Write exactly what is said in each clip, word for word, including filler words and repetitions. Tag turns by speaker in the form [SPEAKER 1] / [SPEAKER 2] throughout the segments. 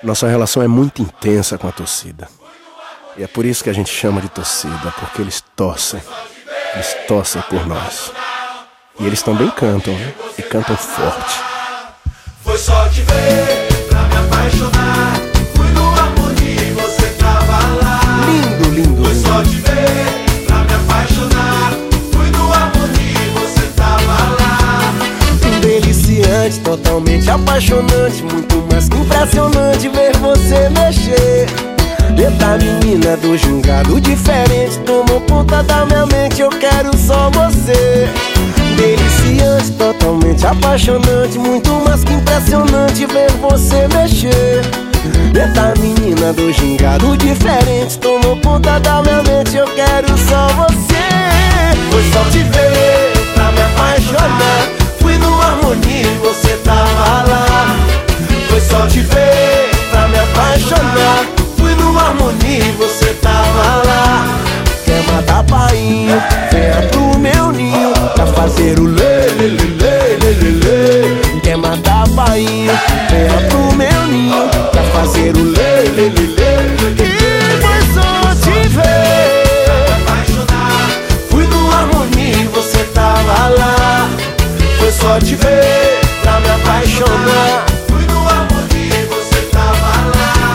[SPEAKER 1] Nossa relação é muito intensa com a torcida. E é por isso que a gente chama de torcida, porque eles torcem. Eles torcem por nós. E eles também cantam, né? E cantam forte.
[SPEAKER 2] Foi só te ver pra me apaixonar. Fui no Harmonia e você tava lá.
[SPEAKER 1] Lindo, lindo,
[SPEAKER 2] Foi
[SPEAKER 1] lindo.
[SPEAKER 2] só te ver pra me apaixonar. Fui no Harmonia e você tava lá.
[SPEAKER 3] Deliciante, totalmente apaixonante, muito mais que impressionante ver você mexer. Eita menina do gingado diferente, tomou conta da minha mente, eu quero só você. Deliciante, totalmente apaixonante, muito mais que impressionante ver você mexer. Eita menina do gingado diferente, tomou conta da minha mente, eu quero só você.
[SPEAKER 2] Foi só te ver pra me apaixonar. Fui no Harmonia e você tava lá. Foi só te ver pra me apaixonar. Fui no Harmonia e você tava lá.
[SPEAKER 3] Quer matar painho, venha pro meu ninho pra fazer o lê, lê, lê, lê, lê, lê, lê. Quer matar painho, venha pro meu ninho pra fazer o lê, lê, lê, lê. E foi só te ver.
[SPEAKER 2] Fui no Harmonia e você tava lá. Foi só te ver pra me apaixonar. Fui no Harmonia e você tava lá.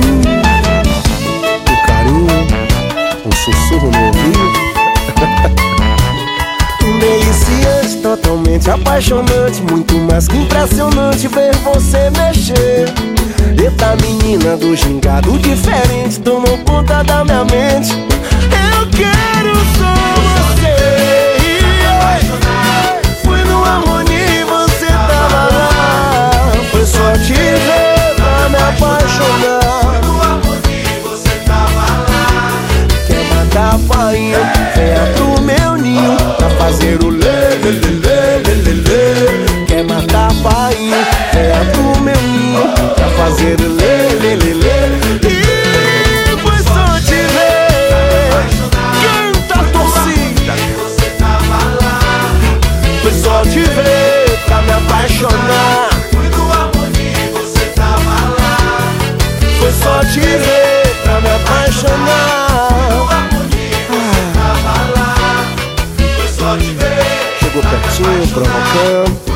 [SPEAKER 1] Um carinho, um sussurro no ouvido.
[SPEAKER 3] Deliciante, totalmente apaixonante, muito mais que impressionante ver você mexer. Eita menina do gingado diferente, tomou conta da minha mente, eu quero só você. Fui no Harmonia e você tava lá. Foi só te ver pra me apaixonar.
[SPEAKER 2] Fui no Harmonia e você tava lá.
[SPEAKER 3] Quer matar painho, venha pro meu ninho pra fazer o lê, lê, lê, lê, lê, lê, lê. Quer matar painho, venha pro meu ninho pra fazer o lê, lê, lê, lê. E foi só te ver. Canta a torcida.
[SPEAKER 2] Você tava lá.
[SPEAKER 3] Foi só te ver pra me apaixonar.
[SPEAKER 2] Fui no Harmonia e você tava lá.
[SPEAKER 3] Foi só te ver pra me apaixonar.
[SPEAKER 2] Tava lá. Foi só te ver.
[SPEAKER 1] Chegou pertinho, provocando.